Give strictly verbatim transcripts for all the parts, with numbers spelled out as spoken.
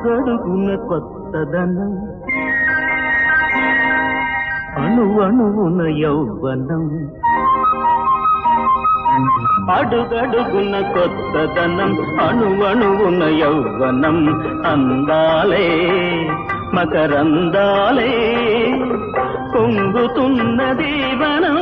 అడుగడుగున కొత్తదనం అణువణువున యౌవనం అడుగడుగున కొత్తదనం అణువణువున యౌవనం అందాలే మకరందాలే పొంగుతున్న దీవనం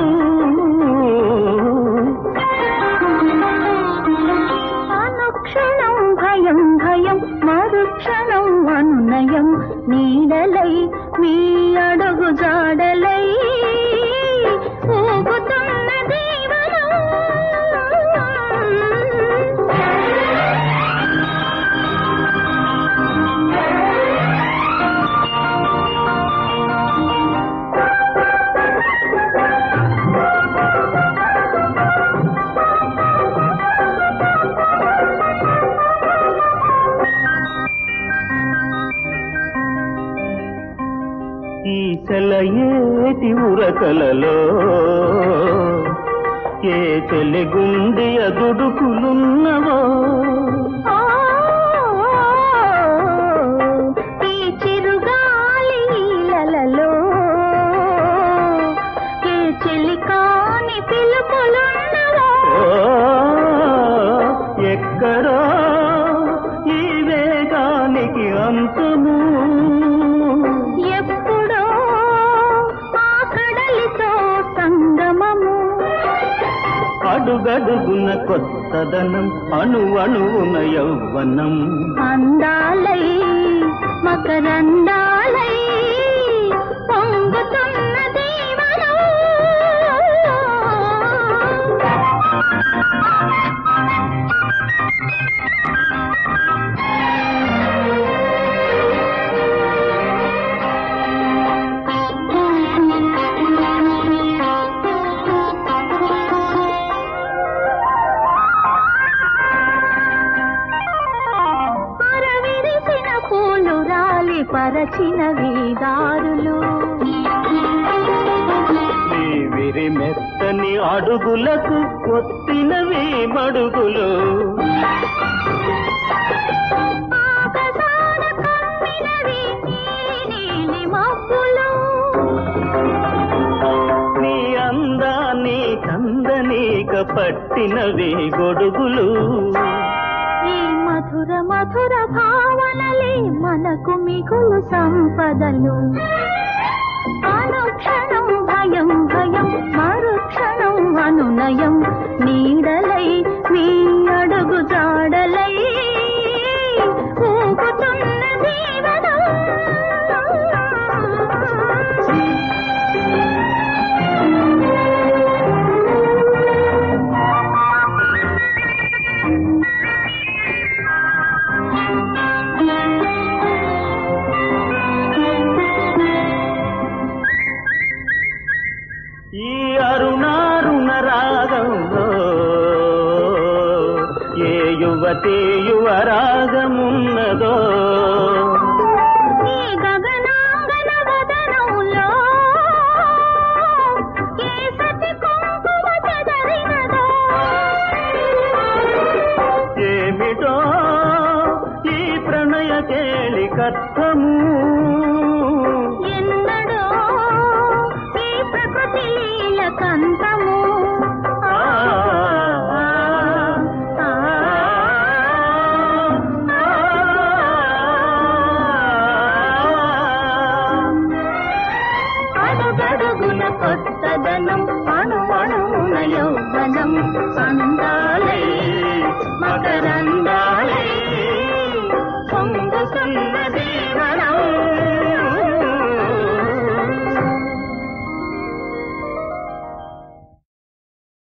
అనుక్షణం భయం భయం మరుక్షణం అనునయం నీడలై మీ అడుగు జాడలై ఊగుతున్న దీవనం ఈ సెలయేటి ఉరకలలో ఏ చెలిగుండి అదుడుకులున్నవో ఈ చిరుగాలి ఈలలో ఏ చెలికాని పిలుపులున్నవో ఎక్కడో ఈ వేగానికి అంతము ఎప్పుడో ఆ కడలితో సంగమము అడుగడుగున కొత్తదనం అణువణువున యౌవనం అందాలై మకరందాలై పొంగుతున్న దీవనం పరవిరిసిన పూలు రాలి పరచిన వీదారులు విరి మెత్తని అడుగులకు కొత్తినవి మడుగులు ఆకాశాన కమ్మినవి నీలి మబ్బులు నీ అందాన్ని కందనీక పట్టినవి గొడుగులు ఈ మధుర మధుర భావనలే మనకు మిగులు సంపదలు అనుక్షణం భయం భయం మరుక్షణం అనునయం నీడలై మీ అడుగు జాడలై ఊగుతున్న దీవనం ఈ అరుణారుణ రాగంలో ఏ యువతి యువరాగమున్నదో ఈ గగనాంగన వదనంలో ఏ సతి కుంకుమ చెదరినదో ఏమిటో ఈ ప్రణయ కేళికత్వము ఎన్నడో ఈ ప్రకృతి లీల కంతము అడుగడుగున కొత్తదనం అణువణువున యౌవనం అందాలై మకరందాలై పొంగుతున్నది